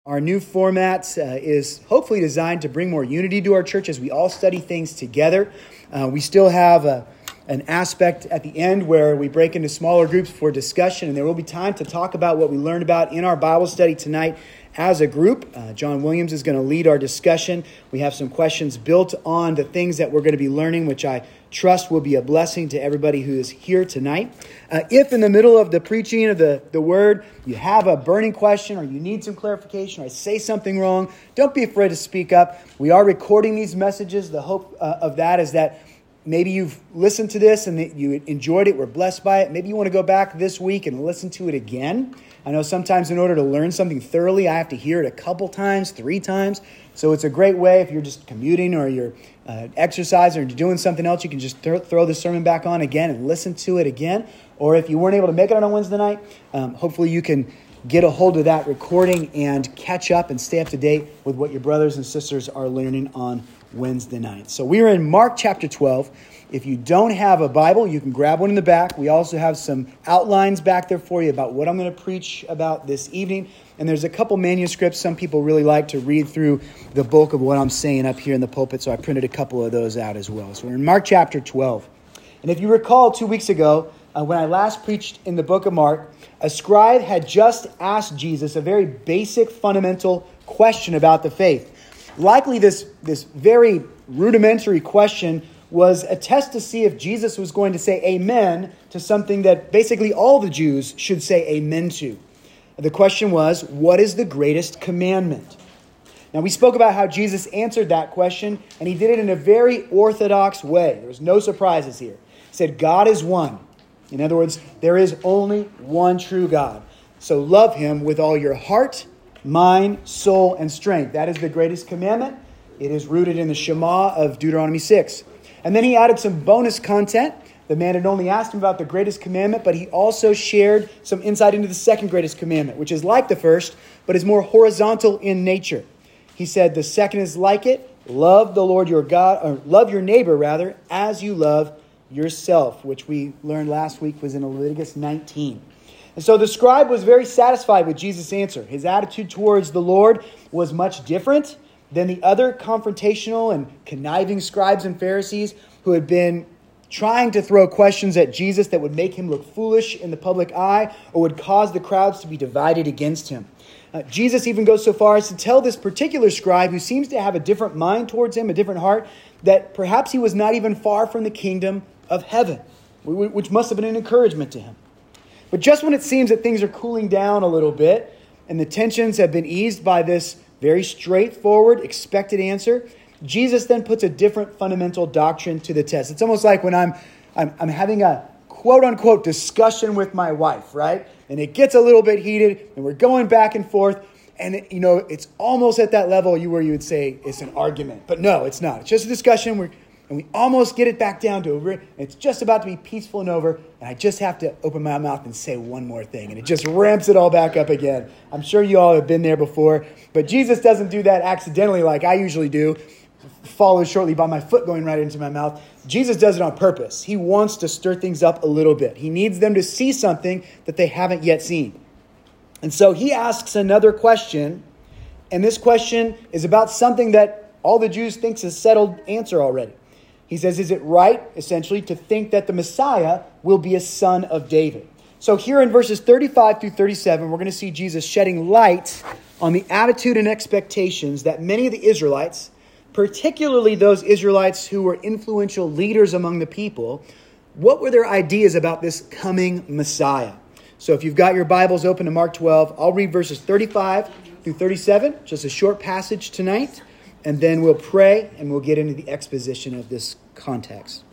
Our new format is hopefully designed to bring more unity to our church as we all study things together. We still have an aspect at the end where we break into smaller groups for discussion, and there will be time to talk about what we learned about in our Bible study tonight as a group. John Williams is going to lead our discussion. We have some questions built on the things that we're going to be learning, which I trust will be a blessing to everybody who is here tonight. If in the middle of the preaching of the word, you have a burning question or you need some clarification or I say something wrong, don't be afraid to speak up. We are recording these messages. The hope of that is that maybe you've listened to this and that you enjoyed it, were blessed by it. Maybe you want to go back this week and listen to it again. I know sometimes in order to learn something thoroughly, I have to hear it a couple times, 3 times. So it's a great way if you're just commuting or you're exercising or you're doing something else, you can just throw the sermon back on again and listen to it again. Or if you weren't able to make it on a Wednesday night, hopefully you can get a hold of that recording and catch up and stay up to date with what your brothers and sisters are learning on Wednesday nights. So we are in Mark chapter 12. If you don't have a Bible, you can grab one in the back. We also have some outlines back there for you about what I'm going to preach about this evening. And there's a couple manuscripts some people really like to read through the bulk of what I'm saying up here in the pulpit, so I printed a couple of those out as well. So we're in Mark chapter 12. And if you recall 2 weeks ago, when I last preached in the book of Mark, a scribe had just asked Jesus a very basic, fundamental question about the faith. Likely this very rudimentary question was a test to see if Jesus was going to say amen to something that basically all the Jews should say amen to. The question was, what is the greatest commandment? Now, we spoke about how Jesus answered that question, and he did it in a very orthodox way. There was no surprises here. He said, God is one. In other words, there is only one true God. So love him with all your heart, mind, soul, and strength. That is the greatest commandment. It is rooted in the Shema of Deuteronomy 6. And then he added some bonus content. The man had only asked him about the greatest commandment, but he also shared some insight into the second greatest commandment, which is like the first, but is more horizontal in nature. He said the second is like it. Love the Lord your God, or love your neighbor rather, as you love yourself, which we learned last week was in Leviticus 19. And so the scribe was very satisfied with Jesus' answer. His attitude towards the Lord was much different than the other confrontational and conniving scribes and Pharisees who had been trying to throw questions at Jesus that would make him look foolish in the public eye or would cause the crowds to be divided against him. Jesus even goes so far as to tell this particular scribe, who seems to have a different mind towards him, a different heart, that perhaps he was not even far from the kingdom of heaven, which must have been an encouragement to him. But just when it seems that things are cooling down a little bit and the tensions have been eased by this very straightforward, expected answer, Jesus then puts a different fundamental doctrine to the test. It's almost like when I'm having a quote-unquote discussion with my wife, right? And it gets a little bit heated, and we're going back and forth, and it's almost at that level where you would say it's an argument. But no, it's not. It's just a discussion, and we almost get it back down to it's just about to be peaceful and over, and I just have to open my mouth and say one more thing, and it just ramps it all back up again. I'm sure you all have been there before, but Jesus doesn't do that accidentally like I usually do, followed shortly by my foot going right into my mouth. Jesus does it on purpose. He wants to stir things up a little bit. He needs them to see something that they haven't yet seen. And so he asks another question, and this question is about something that all the Jews think is a settled answer already. He says, is it right, essentially, to think that the Messiah will be a son of David? So here in verses 35 through 37, we're going to see Jesus shedding light on the attitude and expectations that many of the Israelites, particularly those Israelites who were influential leaders among the people, what were their ideas about this coming Messiah? So if you've got your Bibles open to Mark 12, I'll read verses 35 through 37, just a short passage tonight, and then we'll pray and we'll get into the exposition of this context.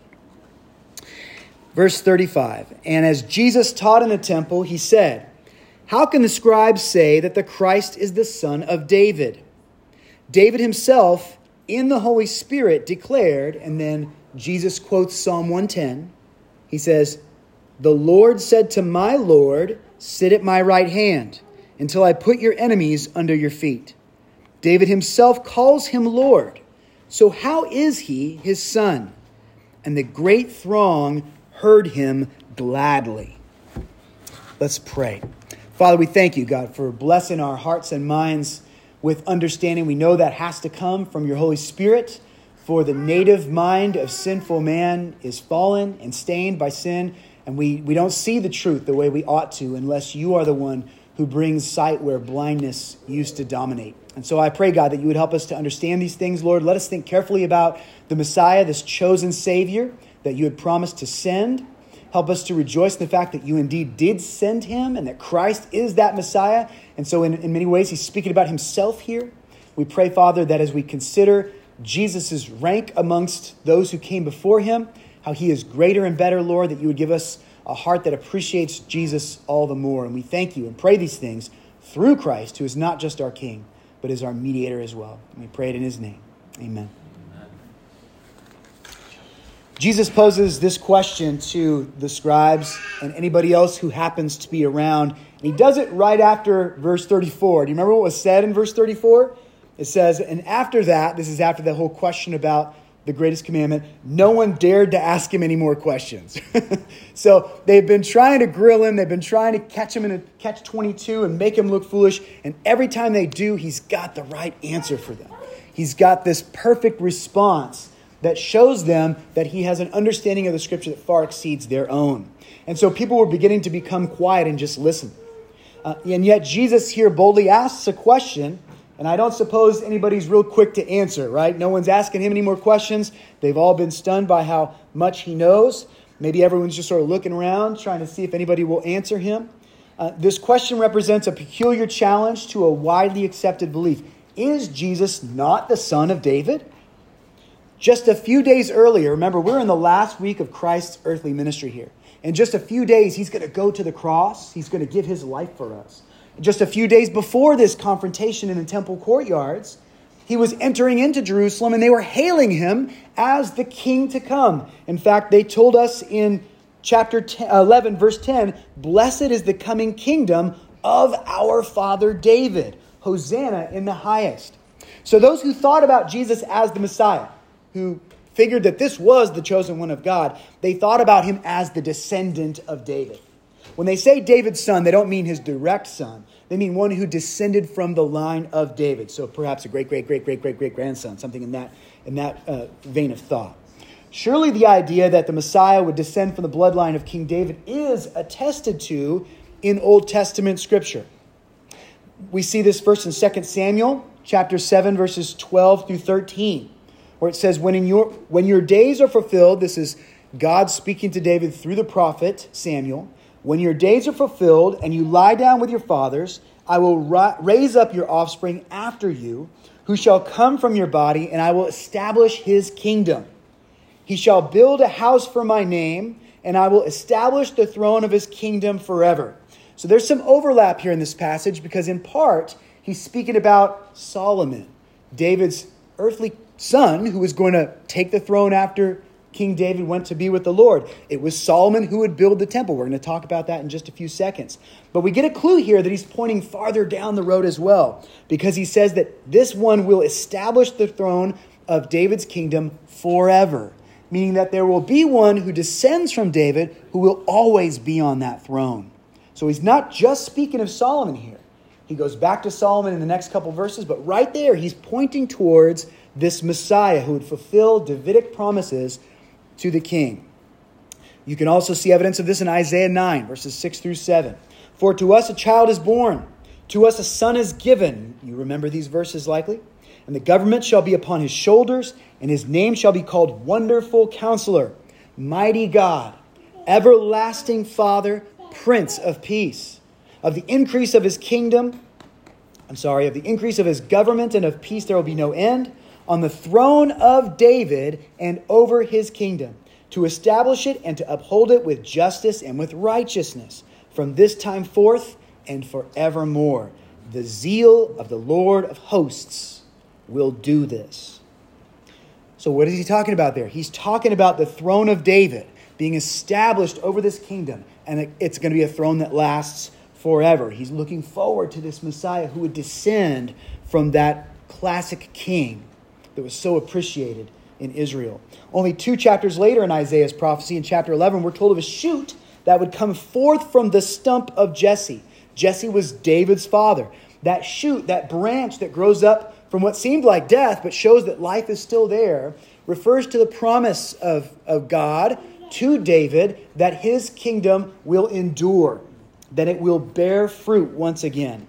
Verse 35, and as Jesus taught in the temple, he said, how can the scribes say that the Christ is the son of David? David himself, in the Holy Spirit, declared, and then Jesus quotes Psalm 110. He says, the Lord said to my Lord, sit at my right hand until I put your enemies under your feet. David himself calls him Lord. So how is he his son? And the great throng heard him gladly. Let's pray. Father, we thank you, God, for blessing our hearts and minds with understanding. We know that has to come from your Holy Spirit. For the native mind of sinful man is fallen and stained by sin, and we don't see the truth the way we ought to unless you are the one who brings sight where blindness used to dominate. And so I pray, God, that you would help us to understand these things, Lord. Let us think carefully about the Messiah, this chosen Savior that you had promised to send. Help us to rejoice in the fact that you indeed did send him and that Christ is that Messiah. And so in many ways, he's speaking about himself here. We pray, Father, that as we consider Jesus' rank amongst those who came before him, how he is greater and better, Lord, that you would give us a heart that appreciates Jesus all the more. And we thank you and pray these things through Christ, who is not just our King, but is our mediator as well. And we pray it in his name. Amen. Jesus poses this question to the scribes and anybody else who happens to be around. And he does it right after verse 34. Do you remember what was said in verse 34? It says, and after that, this is after the whole question about the greatest commandment, no one dared to ask him any more questions. So they've been trying to grill him. They've been trying to catch him in a catch-22 and make him look foolish. And every time they do, he's got the right answer for them. He's got this perfect response that shows them that he has an understanding of the Scripture that far exceeds their own. And so people were beginning to become quiet and just listen. And yet Jesus here boldly asks a question. And I don't suppose anybody's real quick to answer, right? No one's asking him any more questions. They've all been stunned by how much he knows. Maybe everyone's just sort of looking around, trying to see if anybody will answer him. This question represents a peculiar challenge to a widely accepted belief. Is Jesus not the son of David? Just a few days earlier, remember, we're in the last week of Christ's earthly ministry here. In just a few days, he's going to go to the cross. He's going to give his life for us. Just a few days before this confrontation in the temple courtyards, he was entering into Jerusalem and they were hailing him as the king to come. In fact, they told us in chapter 11, verse 10, blessed is the coming kingdom of our father David. Hosanna in the highest. So those who thought about Jesus as the Messiah, who figured that this was the chosen one of God, they thought about him as the descendant of David. When they say David's son, they don't mean his direct son. They mean one who descended from the line of David. So perhaps a great-great-great-great-great-great-grandson, something in that vein of thought. Surely the idea that the Messiah would descend from the bloodline of King David is attested to in Old Testament Scripture. We see this first in 2 Samuel, chapter 7, verses 12 through 13, where it says, when your days are fulfilled, this is God speaking to David through the prophet Samuel, when your days are fulfilled and you lie down with your fathers, I will raise up your offspring after you, who shall come from your body, and I will establish his kingdom. He shall build a house for my name, and I will establish the throne of his kingdom forever. So there's some overlap here in this passage because in part, he's speaking about Solomon, David's earthly son, who was going to take the throne after King David went to be with the Lord. It was Solomon who would build the temple. We're going to talk about that in just a few seconds. But we get a clue here that he's pointing farther down the road as well, because he says that this one will establish the throne of David's kingdom forever, meaning that there will be one who descends from David who will always be on that throne. So he's not just speaking of Solomon here. He goes back to Solomon in the next couple verses, but right there he's pointing towards this Messiah who would fulfill Davidic promises to the king. You can also see evidence of this in Isaiah 9, verses 6 through 7. For to us a child is born, to us a son is given. You remember these verses likely? And the government shall be upon his shoulders, and his name shall be called Wonderful Counselor, Mighty God, Everlasting Father, Prince of Peace. Of the increase of his government and of peace there will be no end, on the throne of David and over his kingdom, to establish it and to uphold it with justice and with righteousness from this time forth and forevermore. The zeal of the Lord of hosts will do this. So what is he talking about there? He's talking about the throne of David being established over this kingdom, and it's going to be a throne that lasts forever. He's looking forward to this Messiah who would descend from that classic king that was so appreciated in Israel. Only 2 chapters later in Isaiah's prophecy, in chapter 11, we're told of a shoot that would come forth from the stump of Jesse. Jesse was David's father. that shoot, that branch that grows up from what seemed like death, but shows that life is still there, refers to the promise of God to David that his kingdom will endure, that it will bear fruit once again.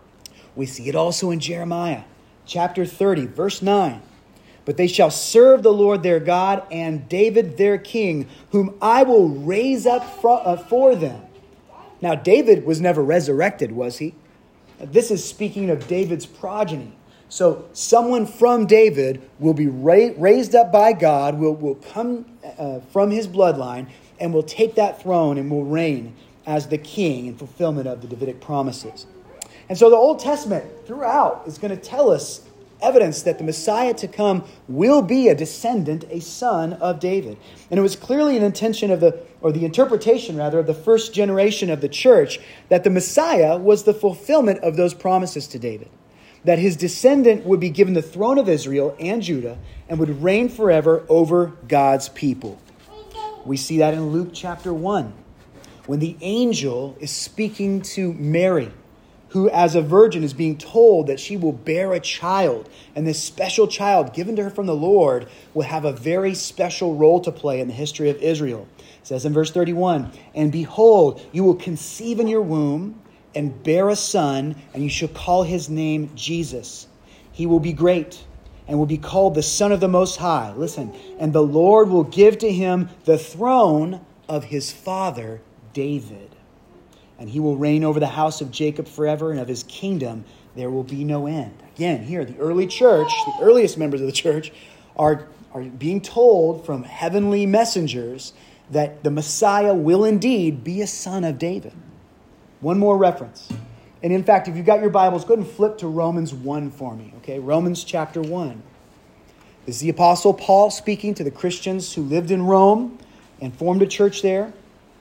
We see it also in Jeremiah chapter 30, verse 9. But they shall serve the Lord their God and David their king, whom I will raise up for them. Now, David was never resurrected, was he? This is speaking of David's progeny. So someone from David will be raised up by God, will come from his bloodline, and will take that throne and will reign as the king in fulfillment of the Davidic promises. And so the Old Testament throughout is going to tell us evidence that the Messiah to come will be a descendant, a son of David. And it was clearly an intention of the interpretation of the first generation of the church that the Messiah was the fulfillment of those promises to David. That his descendant would be given the throne of Israel and Judah and would reign forever over God's people. We see that in Luke chapter 1, when the angel is speaking to Mary, who as a virgin is being told that she will bear a child, and this special child given to her from the Lord will have a very special role to play in the history of Israel. It says in verse 31, "And behold, you will conceive in your womb and bear a son, and you shall call his name Jesus. He will be great and will be called the Son of the Most High." Listen, "and the Lord will give to him the throne of his father David. And he will reign over the house of Jacob forever, and of his kingdom there will be no end." Again, here, the early church, the earliest members of the church, are being told from heavenly messengers that the Messiah will indeed be a son of David. One more reference. And in fact, if you've got your Bibles, go ahead and flip to Romans 1 for me. Okay, Romans chapter 1. This is the Apostle Paul speaking to the Christians who lived in Rome and formed a church there.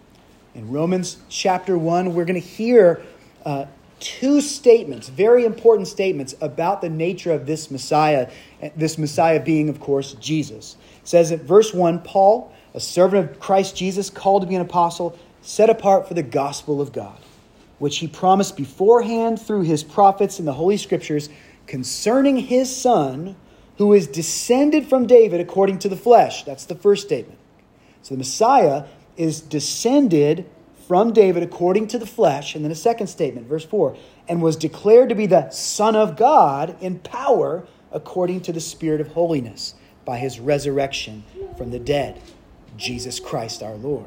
In Romans chapter 1, we're going to hear two statements, very important statements about the nature of this Messiah being, of course, Jesus. It says in verse 1, "Paul, a servant of Christ Jesus, called to be an apostle, set apart for the gospel of God, which he promised beforehand through his prophets in the Holy Scriptures concerning his Son, who is descended from David according to the flesh." That's the first statement. So the Messiah is descended from David according to the flesh. And then a second statement, verse 4, "and was declared to be the Son of God in power according to the Spirit of holiness by his resurrection from the dead, Jesus Christ our Lord."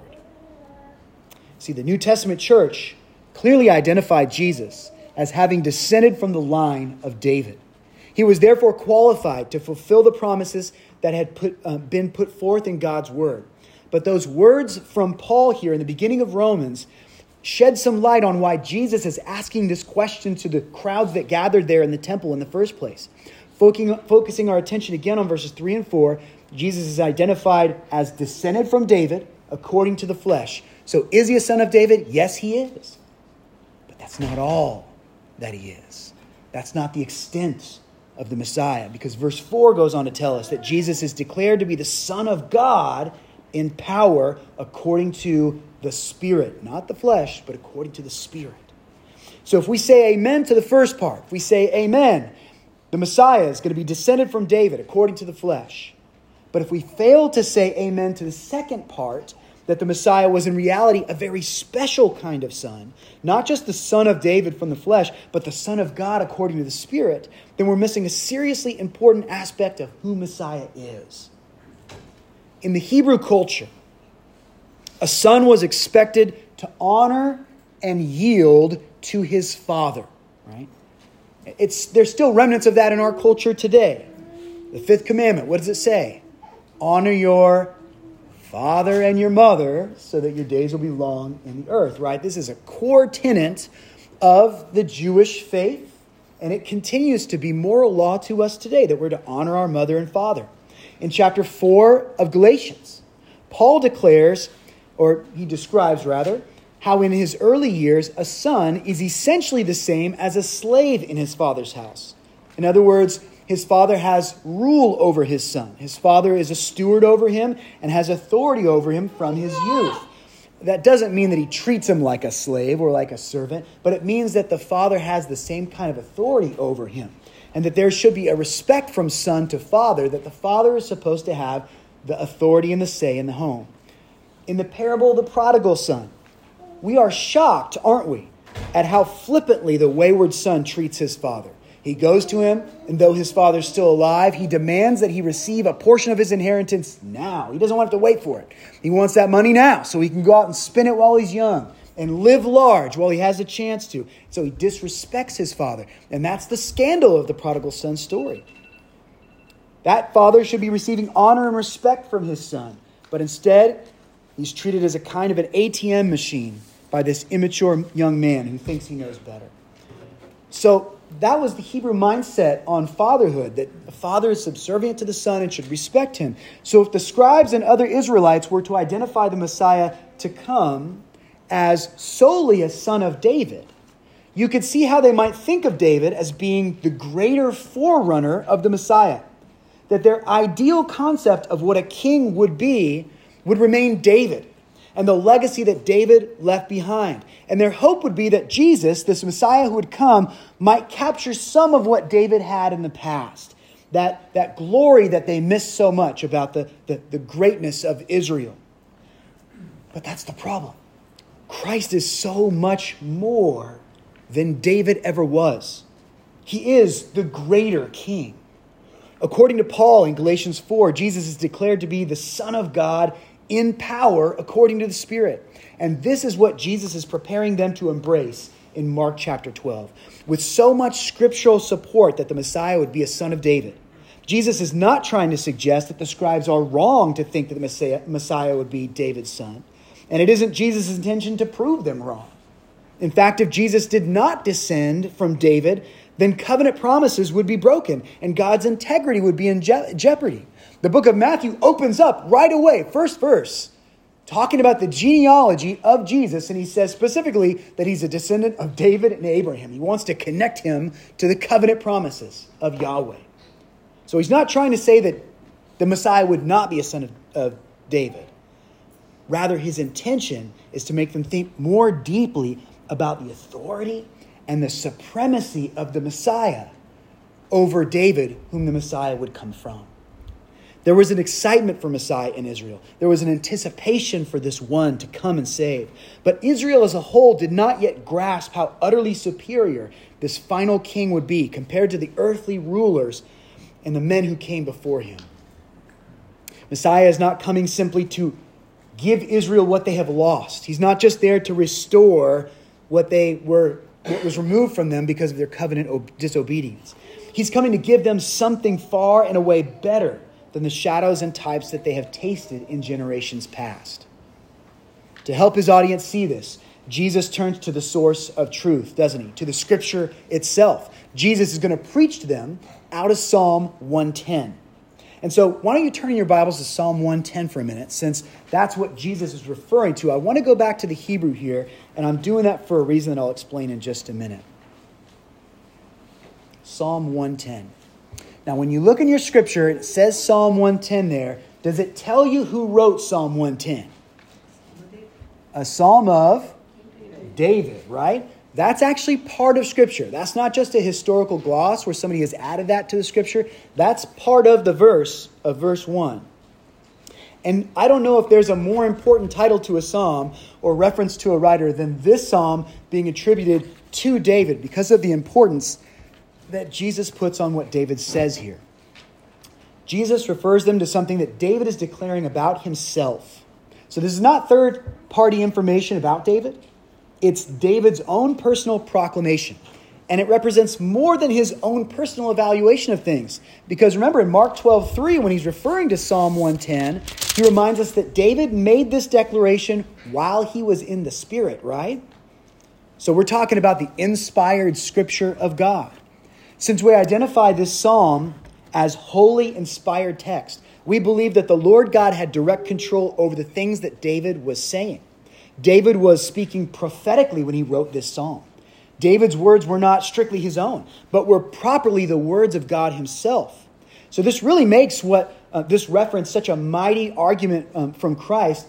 See, the New Testament church clearly identified Jesus as having descended from the line of David. He was therefore qualified to fulfill the promises that had been put forth in God's word. But those words from Paul here in the beginning of Romans shed some light on why Jesus is asking this question to the crowds that gathered there in the temple in the first place. Focusing our attention again on verses 3 and 4, Jesus is identified as descended from David according to the flesh. So is he a son of David? Yes, he is. But that's not all that he is. That's not the extent of the Messiah, because verse 4 goes on to tell us that Jesus is declared to be the Son of God in power according to the Spirit. Not the flesh, but according to the Spirit. So if we say amen to the first part, if we say amen, the Messiah is going to be descended from David according to the flesh. But if we fail to say amen to the second part, that the Messiah was in reality a very special kind of son, not just the son of David from the flesh, but the Son of God according to the Spirit, then we're missing a seriously important aspect of who Messiah is. In the Hebrew culture, a son was expected to honor and yield to his father, right? There's still remnants of that in our culture today. The fifth commandment, what does it say? Honor your father and your mother so that your days will be long in the earth, right? This is a core tenet of the Jewish faith, and it continues to be moral law to us today that we're to honor our mother and father. In chapter 4 of Galatians, Paul describes, how in his early years, a son is essentially the same as a slave in his father's house. In other words, his father has rule over his son. His father is a steward over him and has authority over him from his youth. that doesn't mean that he treats him like a slave or like a servant, but it means that the father has the same kind of authority over him, and that there should be a respect from son to father, that the father is supposed to have the authority and the say in the home. In the parable of the prodigal son, we are shocked, aren't we, at how flippantly the wayward son treats his father. He goes to him, and though his father's still alive, he demands that he receive a portion of his inheritance now. He doesn't want to wait for it. He wants that money now so he can go out and spend it while he's young and live large while he has a chance to. So he disrespects his father. And that's the scandal of the prodigal son story. That father should be receiving honor and respect from his son. But instead, he's treated as a kind of an ATM machine by this immature young man who thinks he knows better. So that was the Hebrew mindset on fatherhood, that the father is subservient to the son and should respect him. So if the scribes and other Israelites were to identify the Messiah to come as solely a son of David, you could see how they might think of David as being the greater forerunner of the Messiah. That their ideal concept of what a king would be would remain David and the legacy that David left behind. And their hope would be that Jesus, this Messiah who would come, might capture some of what David had in the past. That glory that they missed so much about the greatness of Israel. But that's the problem. Christ is so much more than David ever was. He is the greater king. According to Paul in Galatians 4, Jesus is declared to be the Son of God in power according to the Spirit. And this is what Jesus is preparing them to embrace in Mark chapter 12, with so much scriptural support that the Messiah would be a son of David. Jesus is not trying to suggest that the scribes are wrong to think that the Messiah would be David's son. And it isn't Jesus' intention to prove them wrong. In fact, if Jesus did not descend from David, then covenant promises would be broken and God's integrity would be in jeopardy. The book of Matthew opens up right away, first verse, talking about the genealogy of Jesus. And he says specifically that he's a descendant of David and Abraham. He wants to connect him to the covenant promises of Yahweh. So he's not trying to say that the Messiah would not be a son of David. Rather, his intention is to make them think more deeply about the authority and the supremacy of the Messiah over David, whom the Messiah would come from. There was an excitement for Messiah in Israel. There was an anticipation for this one to come and save. But Israel as a whole did not yet grasp how utterly superior this final king would be compared to the earthly rulers and the men who came before him. Messiah is not coming simply to give Israel what they have lost. He's not just there to restore what was removed from them because of their covenant disobedience. He's coming to give them something far and away better than the shadows and types that they have tasted in generations past. To help his audience see this, Jesus turns to the source of truth, doesn't he? To the scripture itself. Jesus is going to preach to them out of Psalm 110. And so why don't you turn in your Bibles to Psalm 110 for a minute, since that's what Jesus is referring to. I want to go back to the Hebrew here, and I'm doing that for a reason that I'll explain in just a minute. Psalm 110. Now, when you look in your scripture, it says Psalm 110 there. Does it tell you who wrote Psalm 110? A psalm of David, right? That's actually part of scripture. That's not just a historical gloss where somebody has added that to the scripture. That's part of the verse of verse 1. And I don't know if there's a more important title to a psalm or reference to a writer than this psalm being attributed to David because of the importance that Jesus puts on what David says here. Jesus refers them to something that David is declaring about himself. So this is not third-party information about David. It's David's own personal proclamation. And it represents more than his own personal evaluation of things. Because remember, in Mark 12:3, when he's referring to Psalm 110, he reminds us that David made this declaration while he was in the Spirit, right? So we're talking about the inspired scripture of God. Since we identify this psalm as holy, inspired text, we believe that the Lord God had direct control over the things that David was saying. David was speaking prophetically when he wrote this psalm. David's words were not strictly his own, but were properly the words of God himself. So this really makes this reference such a mighty argument from Christ,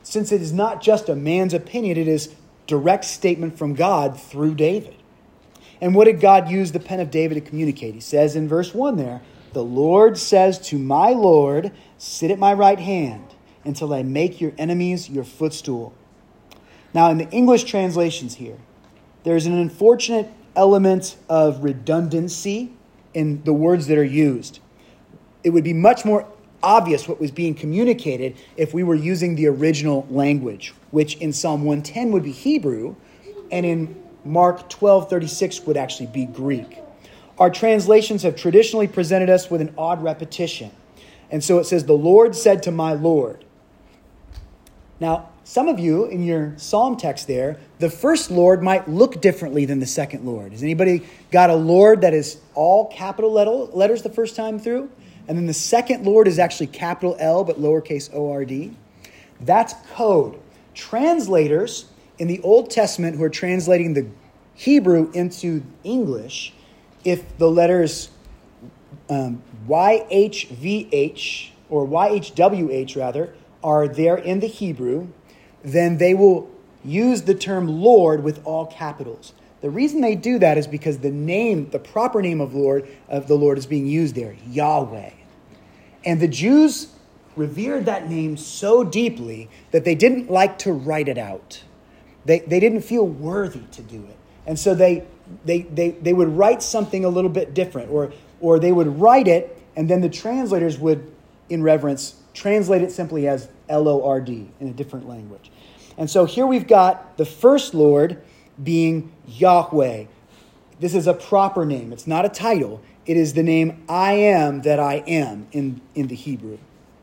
since it is not just a man's opinion, it is direct statement from God through David. And what did God use the pen of David to communicate? He says in verse 1 there, "The Lord says to my Lord, sit at my right hand until I make your enemies your footstool." Now, in the English translations here, there's an unfortunate element of redundancy in the words that are used. It would be much more obvious what was being communicated if we were using the original language, which in Psalm 110 would be Hebrew, and in Mark 12:36 would actually be Greek. Our translations have traditionally presented us with an odd repetition. And so it says, "The Lord said to my Lord." Now, some of you in your psalm text there, the first Lord might look differently than the second Lord. Has anybody got a Lord that is all capital letters the first time through? And then the second Lord is actually capital L, but lowercase O-R-D. That's code. Translators in the Old Testament who are translating the Hebrew into English, if the letters YHVH or YHWH rather are there in the Hebrew, then they will use the term Lord with all capitals. The reason they do that is because the proper name of the Lord is being used there, Yahweh. And the Jews revered that name so deeply that they didn't like to write it out. They didn't feel worthy to do it. And so they would write something a little bit different, or they would write it, and then the translators would, in reverence, translate it simply as Lord in a different language. And so here we've got the first Lord being Yahweh. This is a proper name. It's not a title. It is the name I am that I am in the Hebrew.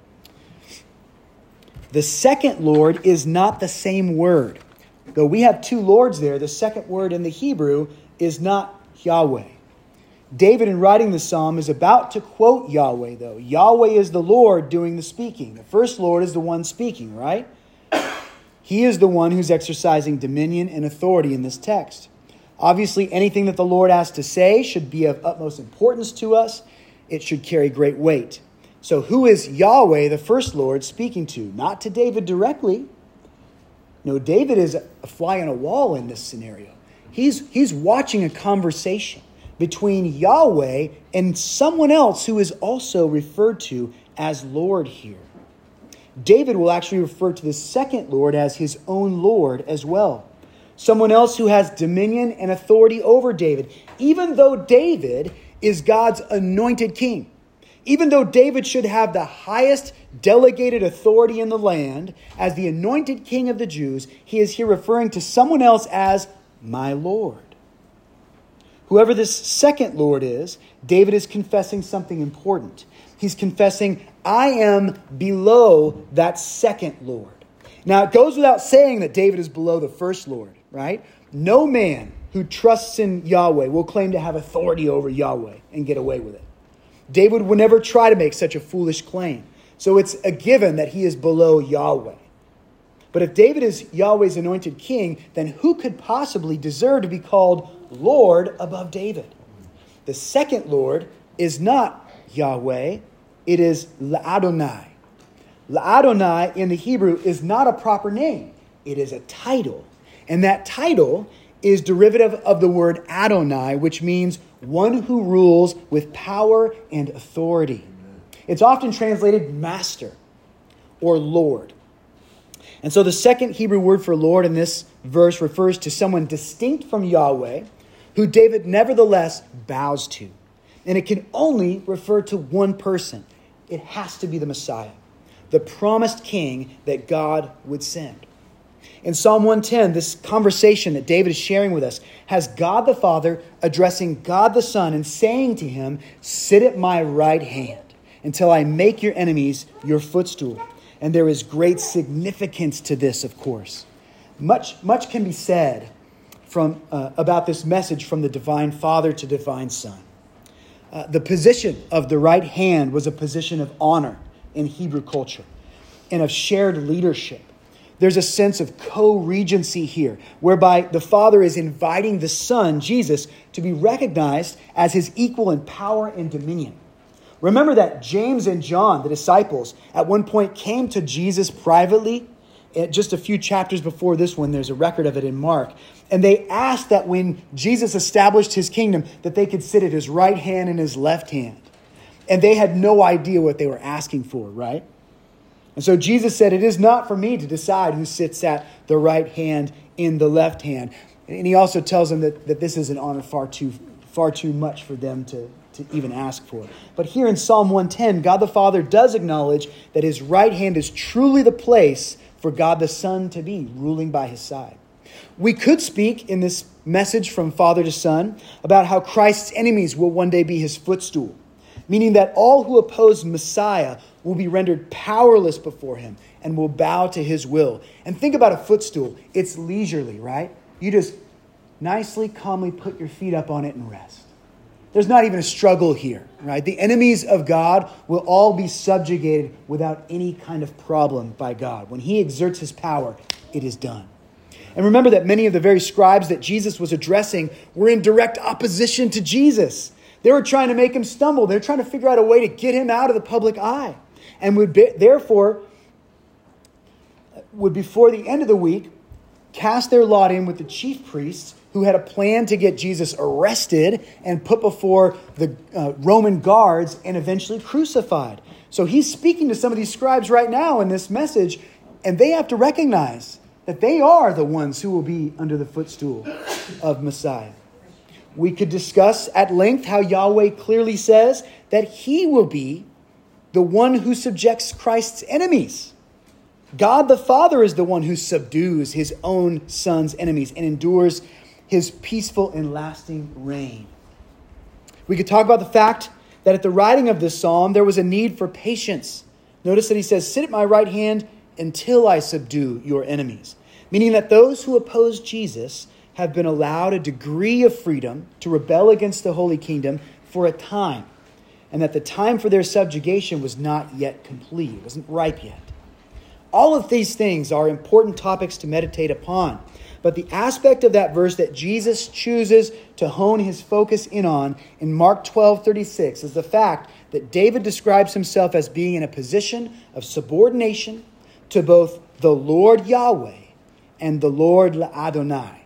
The second Lord is not the same word. Though we have two lords there, the second word in the Hebrew is not Yahweh. David, in writing the psalm, is about to quote Yahweh, though. Yahweh is the Lord doing the speaking. The first Lord is the one speaking, right? He is the one who's exercising dominion and authority in this text. Obviously, anything that the Lord has to say should be of utmost importance to us. It should carry great weight. So who is Yahweh, the first Lord, speaking to? Not to David directly. No, David is a fly on a wall in this scenario. He's watching a conversation between Yahweh and someone else who is also referred to as Lord here. David will actually refer to the second Lord as his own Lord as well. Someone else who has dominion and authority over David, even though David is God's anointed king. Even though David should have the highest delegated authority in the land as the anointed king of the Jews, he is here referring to someone else as my Lord. Whoever this second Lord is, David is confessing something important. He's confessing, I am below that second Lord. Now, it goes without saying that David is below the first Lord, right? No man who trusts in Yahweh will claim to have authority over Yahweh and get away with it. David would never try to make such a foolish claim. So it's a given that he is below Yahweh. But if David is Yahweh's anointed king, then who could possibly deserve to be called Lord above David? The second Lord is not Yahweh, it is La'adonai. La'adonai in the Hebrew is not a proper name. It is a title. And that title is derivative of the word Adonai, which means one who rules with power and authority. It's often translated master or Lord. And so the second Hebrew word for Lord in this verse refers to someone distinct from Yahweh, who David nevertheless bows to. And it can only refer to one person. It has to be the Messiah, the promised king that God would send. In Psalm 110, this conversation that David is sharing with us has God the Father addressing God the Son and saying to him, sit at my right hand until I make your enemies your footstool. And there is great significance to this, of course. Much can be said about this message from the divine Father to divine Son. The position of the right hand was a position of honor in Hebrew culture and of shared leadership. There's a sense of co-regency here, whereby the Father is inviting the Son, Jesus, to be recognized as his equal in power and dominion. Remember that James and John, the disciples, at one point came to Jesus privately just a few chapters before this one, there's a record of it in Mark. And they asked that when Jesus established his kingdom, that they could sit at his right hand and his left hand. And they had no idea what they were asking for, right? And so Jesus said, it is not for me to decide who sits at the right hand in the left hand. And he also tells them that this is an honor far too much for them to even ask for. But here in Psalm 110, God the Father does acknowledge that his right hand is truly the place for God the Son to be, ruling by his side. We could speak in this message from Father to Son about how Christ's enemies will one day be his footstool, meaning that all who oppose Messiah will be rendered powerless before him and will bow to his will. And think about a footstool. It's leisurely, right? You just nicely, calmly put your feet up on it and rest. There's not even a struggle here, right? The enemies of God will all be subjugated without any kind of problem by God. When he exerts his power, it is done. And remember that many of the very scribes that Jesus was addressing were in direct opposition to Jesus. They were trying to make him stumble. They were trying to figure out a way to get him out of the public eye. And would before the end of the week, cast their lot in with the chief priests who had a plan to get Jesus arrested and put before the Roman guards and eventually crucified. So he's speaking to some of these scribes right now in this message, and they have to recognize that they are the ones who will be under the footstool of Messiah. We could discuss at length how Yahweh clearly says that he will be the one who subjects Christ's enemies. God the Father is the one who subdues his own Son's enemies and endures his peaceful and lasting reign. We could talk about the fact that at the writing of this psalm, there was a need for patience. Notice that he says, sit at my right hand until I subdue your enemies. Meaning that those who oppose Jesus have been allowed a degree of freedom to rebel against the Holy Kingdom for a time. And that the time for their subjugation was not yet complete. It wasn't ripe yet. All of these things are important topics to meditate upon. But the aspect of that verse that Jesus chooses to hone his focus in on in Mark 12:36 is the fact that David describes himself as being in a position of subordination to both the Lord Yahweh and the Lord Adonai.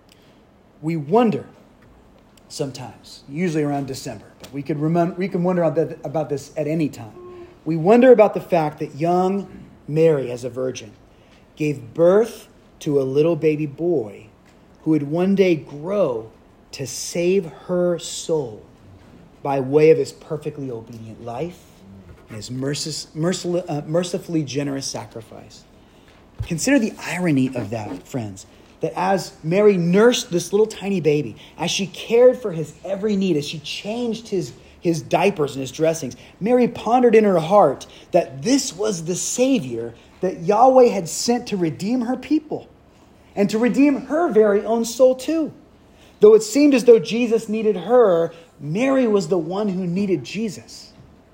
We wonder sometimes, usually around December, but we can wonder about this at any time. We wonder about the fact that young Mary, as a virgin, gave birth to a little baby boy who would one day grow to save her soul by way of his perfectly obedient life and his mercifully generous sacrifice. Consider the irony of that, friends, that as Mary nursed this little tiny baby, as she cared for his every need, as she changed his diapers and his dressings, Mary pondered in her heart that this was the Savior that Yahweh had sent to redeem her people and to redeem her very own soul too. Though it seemed as though Jesus needed her, Mary was the one who needed Jesus.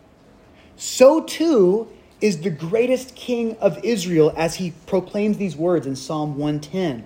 So too is the greatest king of Israel as he proclaims these words in Psalm 110.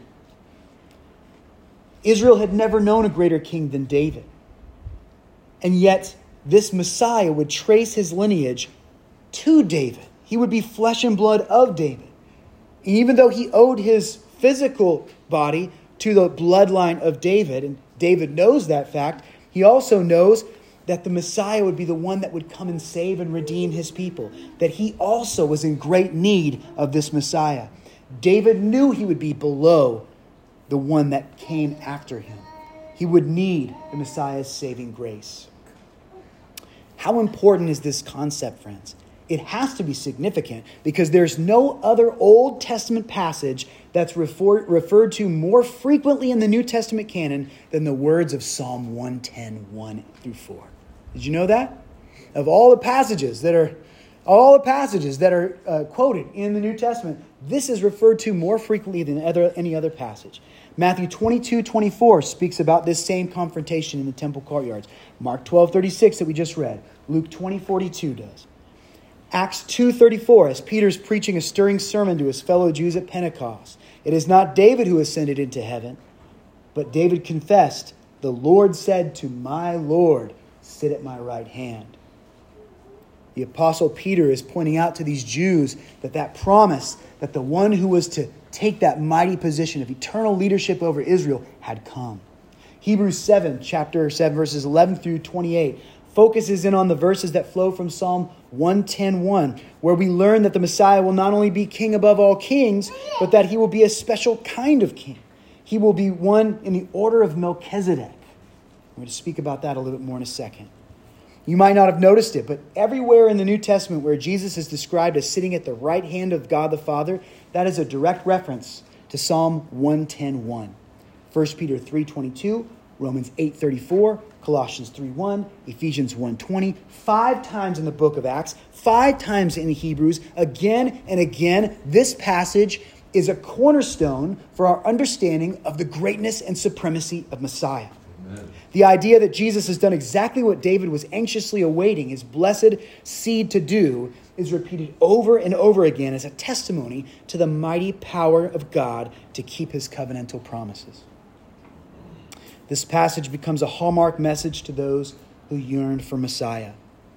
Israel had never known a greater king than David. And yet this Messiah would trace his lineage to David. He would be flesh and blood of David. And even though he owed his physical body to the bloodline of David, and David knows that fact, he also knows that the Messiah would be the one that would come and save and redeem his people, that he also was in great need of this Messiah. David knew he would be below the one that came after him. He would need the Messiah's saving grace. How important is this concept, friends? It has to be significant because there's no other Old Testament passage that's referred to more frequently in the New Testament canon than the words of Psalm 110, 1-4. Did you know that? Of all the passages that are quoted in the New Testament, this is referred to more frequently than any other passage. Matthew 22:24 speaks about this same confrontation in the temple courtyards. Mark 12:36 that we just read. Luke 20:42 does. Acts 2:34, as Peter's preaching a stirring sermon to his fellow Jews at Pentecost. It is not David who ascended into heaven, but David confessed, the Lord said to my Lord, sit at my right hand. The Apostle Peter is pointing out to these Jews that promise that the one who was to take that mighty position of eternal leadership over Israel had come. Hebrews 7, chapter 7, verses 11 through 28, focuses in on the verses that flow from Psalm 110:1, where we learn that the Messiah will not only be king above all kings, but that he will be a special kind of king. He will be one in the order of Melchizedek. I'm going to speak about that a little bit more in a second. You might not have noticed it, but everywhere in the New Testament where Jesus is described as sitting at the right hand of God the Father, that is a direct reference to Psalm 110:1. 1 Peter 3:22, Romans 8:34, Colossians 3:1, Ephesians 1:20, 5 times in the book of Acts, 5 times in Hebrews, again and again. This passage is a cornerstone for our understanding of the greatness and supremacy of Messiah. Amen. The idea that Jesus has done exactly what David was anxiously awaiting his blessed seed to do is repeated over and over again as a testimony to the mighty power of God to keep his covenantal promises. This passage becomes a hallmark message to those who yearn for Messiah.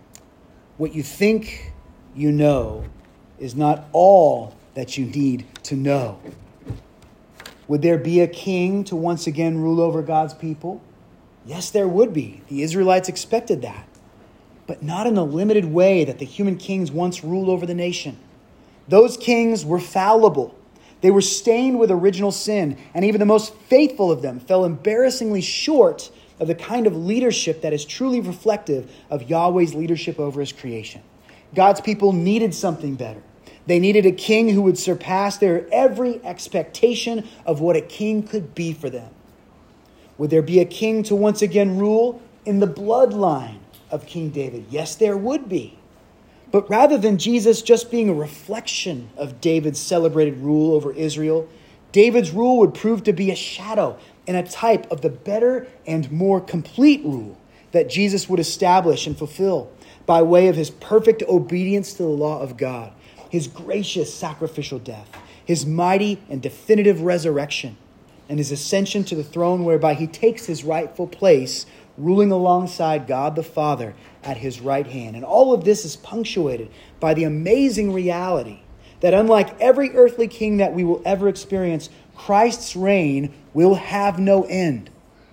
What you think you know is not all that you need to know. Would there be a king to once again rule over God's people? Yes, there would be. The Israelites expected that. But not in the limited way that the human kings once ruled over the nation. Those kings were fallible. They were stained with original sin, and even the most faithful of them fell embarrassingly short of the kind of leadership that is truly reflective of Yahweh's leadership over his creation. God's people needed something better. They needed a king who would surpass their every expectation of what a king could be for them. Would there be a king to once again rule in the bloodline of King David? Yes, there would be. But rather than Jesus just being a reflection of David's celebrated rule over Israel, David's rule would prove to be a shadow and a type of the better and more complete rule that Jesus would establish and fulfill by way of his perfect obedience to the law of God, his gracious sacrificial death, his mighty and definitive resurrection, and his ascension to the throne whereby he takes his rightful place, ruling alongside God the Father at his right hand. And all of this is punctuated by the amazing reality that unlike every earthly king that we will ever experience, Christ's reign will have no end.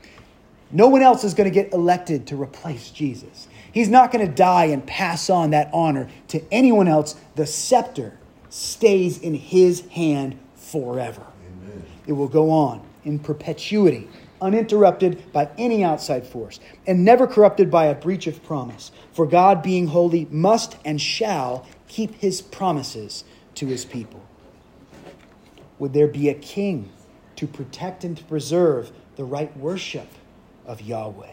No one else is going to get elected to replace Jesus. He's not going to die and pass on that honor to anyone else. The scepter stays in his hand forever. Amen. It will go on in perpetuity, uninterrupted by any outside force, and never corrupted by a breach of promise. For God, being holy, must and shall keep his promises to his people. Would there be a king to protect and to preserve the right worship of Yahweh?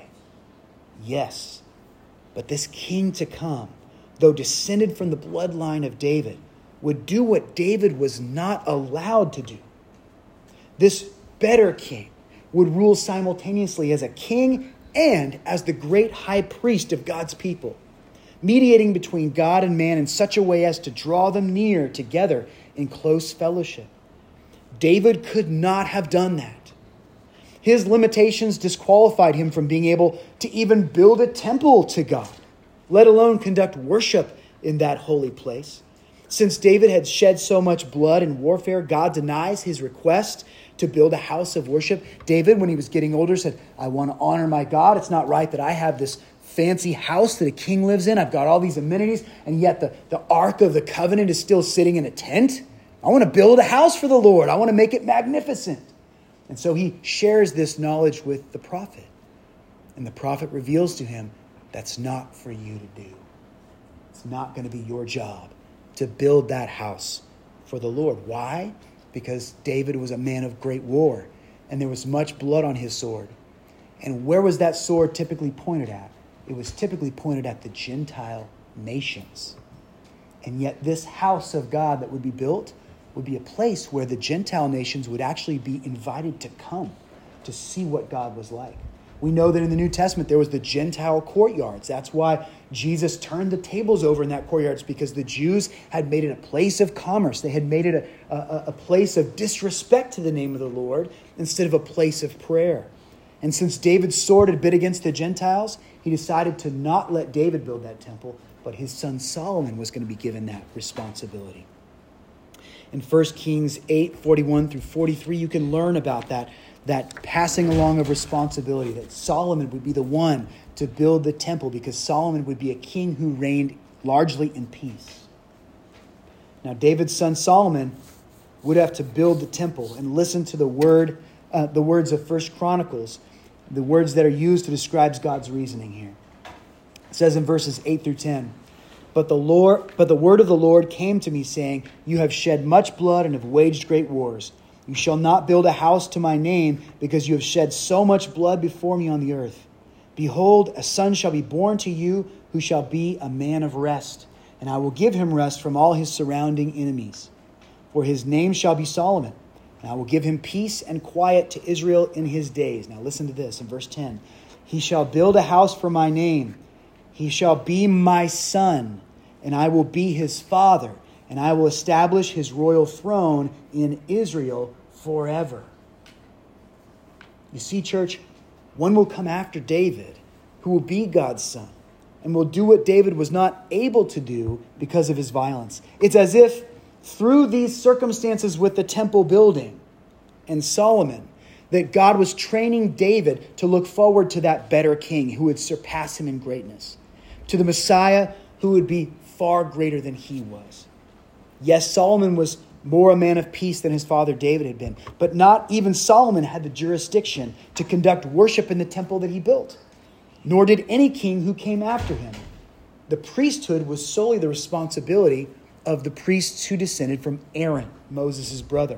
Yes, but this king to come, though descended from the bloodline of David, would do what David was not allowed to do. This better king would rule simultaneously as a king and as the great high priest of God's people, mediating between God and man in such a way as to draw them near together in close fellowship. David could not have done that. His limitations disqualified him from being able to even build a temple to God, let alone conduct worship in that holy place. Since David had shed so much blood in warfare, God denies his request to build a house of worship. David, when he was getting older, said, I want to honor my God. It's not right that I have this fancy house that a king lives in. I've got all these amenities, and yet the Ark of the Covenant is still sitting in a tent. I want to build a house for the Lord. I want to make it magnificent. And so he shares this knowledge with the prophet. And the prophet reveals to him, that's not for you to do. It's not going to be your job to build that house for the Lord. Why? Because David was a man of great war, and there was much blood on his sword. And where was that sword typically pointed at? It was typically pointed at the Gentile nations. And yet this house of God that would be built would be a place where the Gentile nations would actually be invited to come to see what God was like. We know that in the New Testament there was the Gentile courtyards. That's why Jesus turned the tables over in that courtyards, because the Jews had made it a place of commerce. They had made it a place of disrespect to the name of the Lord instead of a place of prayer. And since David's sword had been against the Gentiles, he decided to not let David build that temple, but his son Solomon was going to be given that responsibility. In 1 Kings 8:41 through 43, you can learn about that passing along of responsibility, that Solomon would be the one to build the temple because Solomon would be a king who reigned largely in peace. Now, David's son Solomon would have to build the temple, and listen to the words of 1 Chronicles, the words that are used to describe God's reasoning here. It says in verses 8 through 10, But the word of the Lord came to me, saying, You have shed much blood and have waged great wars. You shall not build a house to my name, because you have shed so much blood before me on the earth. Behold, a son shall be born to you, who shall be a man of rest, and I will give him rest from all his surrounding enemies. For his name shall be Solomon, and I will give him peace and quiet to Israel in his days. Now listen to this in verse 10. He shall build a house for my name. He shall be my son, and I will be his father, and I will establish his royal throne in Israel forever. You see, church, one will come after David who will be God's son and will do what David was not able to do because of his violence. It's as if through these circumstances with the temple building and Solomon, that God was training David to look forward to that better king who would surpass him in greatness, to the Messiah who would be far greater than he was. Yes, Solomon was more a man of peace than his father David had been, but not even Solomon had the jurisdiction to conduct worship in the temple that he built, nor did any king who came after him. The priesthood was solely the responsibility of the priests who descended from Aaron, Moses' brother.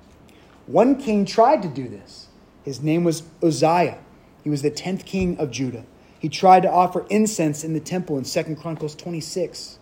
One king tried to do this. His name was Uzziah. He was the 10th king of Judah. He tried to offer incense in the temple in 2 Chronicles 26.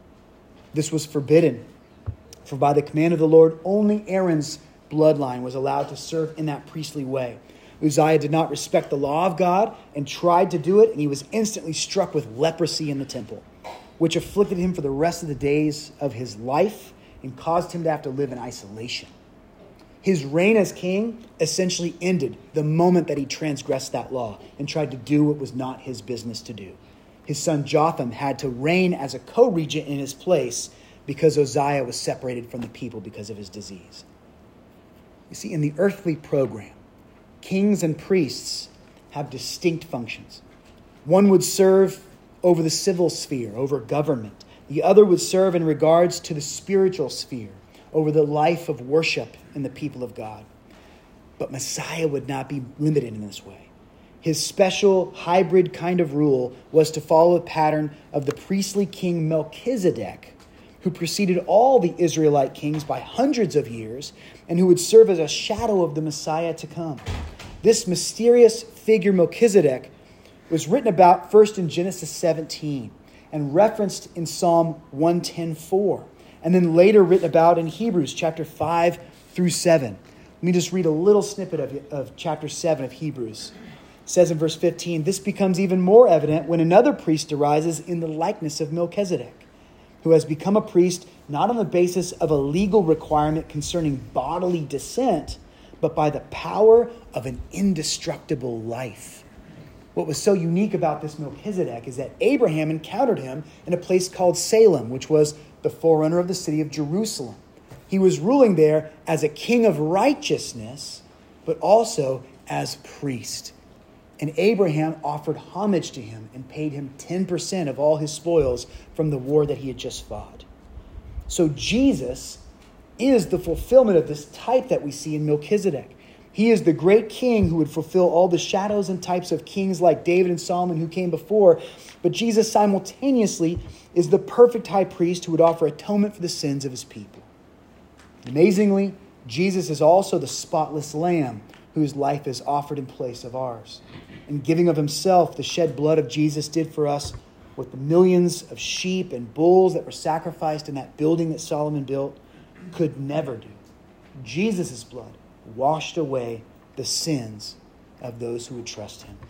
This was forbidden, for by the command of the Lord, only Aaron's bloodline was allowed to serve in that priestly way. Uzziah did not respect the law of God and tried to do it, and he was instantly struck with leprosy in the temple, which afflicted him for the rest of the days of his life and caused him to have to live in isolation. His reign as king essentially ended the moment that he transgressed that law and tried to do what was not his business to do. His son Jotham had to reign as a co-regent in his place because Uzziah was separated from the people because of his disease. You see, in the earthly program, kings and priests have distinct functions. One would serve over the civil sphere, over government. The other would serve in regards to the spiritual sphere, over the life of worship in the people of God. But Messiah would not be limited in this way. His special hybrid kind of rule was to follow the pattern of the priestly king Melchizedek, who preceded all the Israelite kings by hundreds of years and who would serve as a shadow of the Messiah to come. This mysterious figure Melchizedek was written about first in Genesis 17 and referenced in Psalm 110:4, and then later written about in Hebrews chapter 5 through 7. Let me just read a little snippet of chapter 7 of Hebrews. It says in verse 15, this becomes even more evident when another priest arises in the likeness of Melchizedek, who has become a priest not on the basis of a legal requirement concerning bodily descent, but by the power of an indestructible life. What was so unique about this Melchizedek is that Abraham encountered him in a place called Salem, which was the forerunner of the city of Jerusalem. He was ruling there as a king of righteousness, but also as priest. And Abraham offered homage to him and paid him 10% of all his spoils from the war that he had just fought. So Jesus is the fulfillment of this type that we see in Melchizedek. He is the great king who would fulfill all the shadows and types of kings like David and Solomon who came before. But Jesus simultaneously is the perfect high priest who would offer atonement for the sins of his people. Amazingly, Jesus is also the spotless lamb whose life is offered in place of ours. In giving of himself, the shed blood of Jesus did for us what the millions of sheep and bulls that were sacrificed in that building that Solomon built could never do. Jesus' blood washed away the sins of those who would trust him.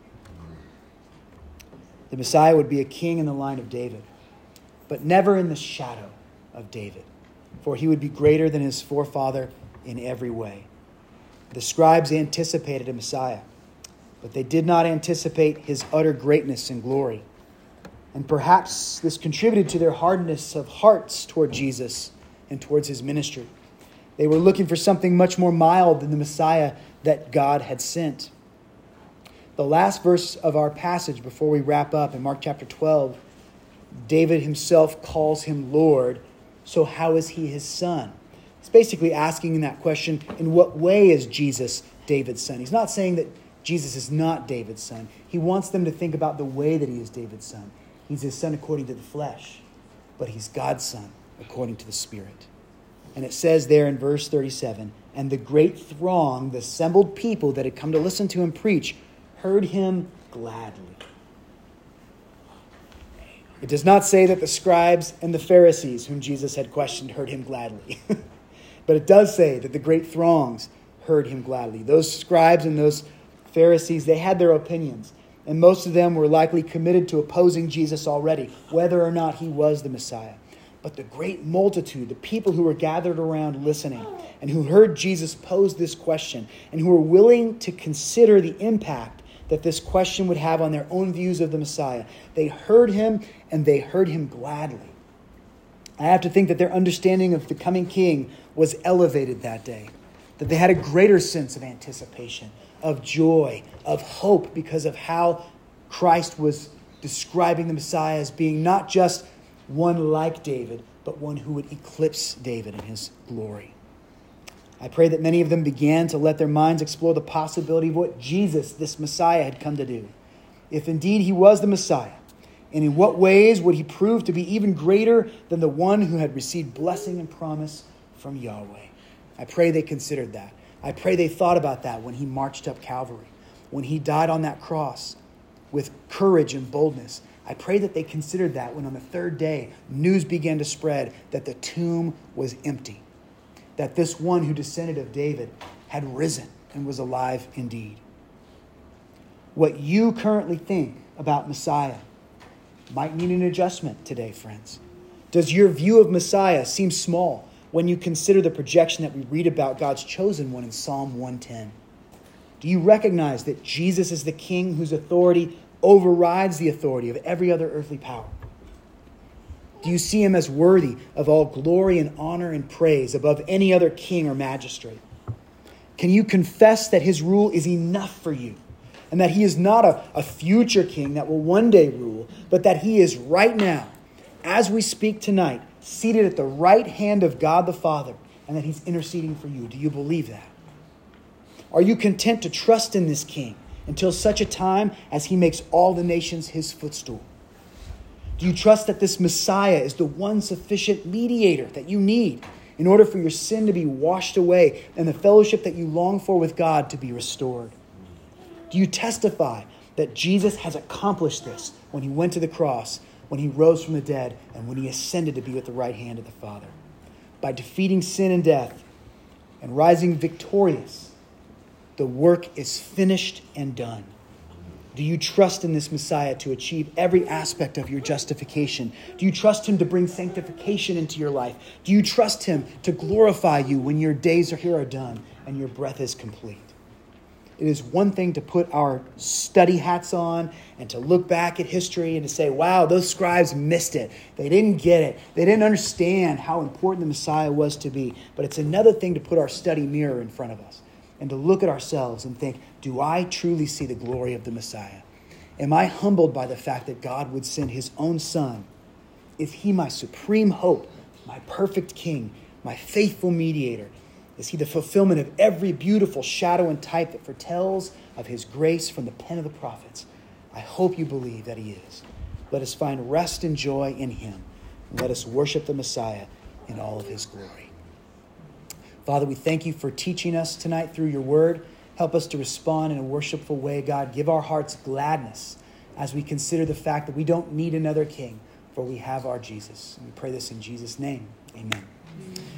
The Messiah would be a king in the line of David, but never in the shadow of David, for he would be greater than his forefather in every way. The scribes anticipated a Messiah, but they did not anticipate his utter greatness and glory. And perhaps this contributed to their hardness of hearts toward Jesus and towards his ministry. They were looking for something much more mild than the Messiah that God had sent. The last verse of our passage before we wrap up in Mark chapter 12, David himself calls him Lord. So how is he his son? He's basically asking in that question, in what way is Jesus David's son? He's not saying that Jesus is not David's son. He wants them to think about the way that he is David's son. He's his son according to the flesh, but he's God's son according to the Spirit. And it says there in verse 37, and the great throng, the assembled people that had come to listen to him preach, heard him gladly. It does not say that the scribes and the Pharisees whom Jesus had questioned heard him gladly. But it does say that the great throngs heard him gladly. Those scribes and those Pharisees, they had their opinions. And most of them were likely committed to opposing Jesus already, whether or not he was the Messiah. But the great multitude, the people who were gathered around listening and who heard Jesus pose this question and who were willing to consider the impact that this question would have on their own views of the Messiah, they heard him and they heard him gladly. I have to think that their understanding of the coming king was elevated that day, that they had a greater sense of anticipation, of joy, of hope, because of how Christ was describing the Messiah as being not just one like David, but one who would eclipse David in his glory. I pray that many of them began to let their minds explore the possibility of what Jesus, this Messiah, had come to do. If indeed he was the Messiah, and in what ways would he prove to be even greater than the one who had received blessing and promise from Yahweh? I pray they considered that. I pray they thought about that when he marched up Calvary, when he died on that cross with courage and boldness. I pray that they considered that when on the third day, news began to spread that the tomb was empty, that this one who descended of David had risen and was alive indeed. What you currently think about Messiah might need an adjustment today, friends. Does your view of Messiah seem small when you consider the projection that we read about God's chosen one in Psalm 110? Do you recognize that Jesus is the king whose authority overrides the authority of every other earthly power? Do you see him as worthy of all glory and honor and praise above any other king or magistrate? Can you confess that his rule is enough for you, and that he is not a future king that will one day rule, but that he is right now, as we speak tonight, seated at the right hand of God the Father, and that he's interceding for you? Do you believe that? Are you content to trust in this king until such a time as he makes all the nations his footstool? Do you trust that this Messiah is the one sufficient mediator that you need in order for your sin to be washed away and the fellowship that you long for with God to be restored? Do you testify that Jesus has accomplished this when he went to the cross, when he rose from the dead, and when he ascended to be at the right hand of the Father? By defeating sin and death and rising victorious, the work is finished and done. Do you trust in this Messiah to achieve every aspect of your justification? Do you trust him to bring sanctification into your life? Do you trust him to glorify you when your days here are done and your breath is complete? It is one thing to put our study hats on and to look back at history and to say, wow, those scribes missed it. They didn't get it. They didn't understand how important the Messiah was to be. But it's another thing to put our study mirror in front of us and to look at ourselves and think, do I truly see the glory of the Messiah? Am I humbled by the fact that God would send his own son? Is he my supreme hope, my perfect king, my faithful mediator? Is he the fulfillment of every beautiful shadow and type that foretells of his grace from the pen of the prophets? I hope you believe that he is. Let us find rest and joy in him. And let us worship the Messiah in all of his glory. Father, we thank you for teaching us tonight through your word. Help us to respond in a worshipful way, God. Give our hearts gladness as we consider the fact that we don't need another king, for we have our Jesus. And we pray this in Jesus' name. Amen.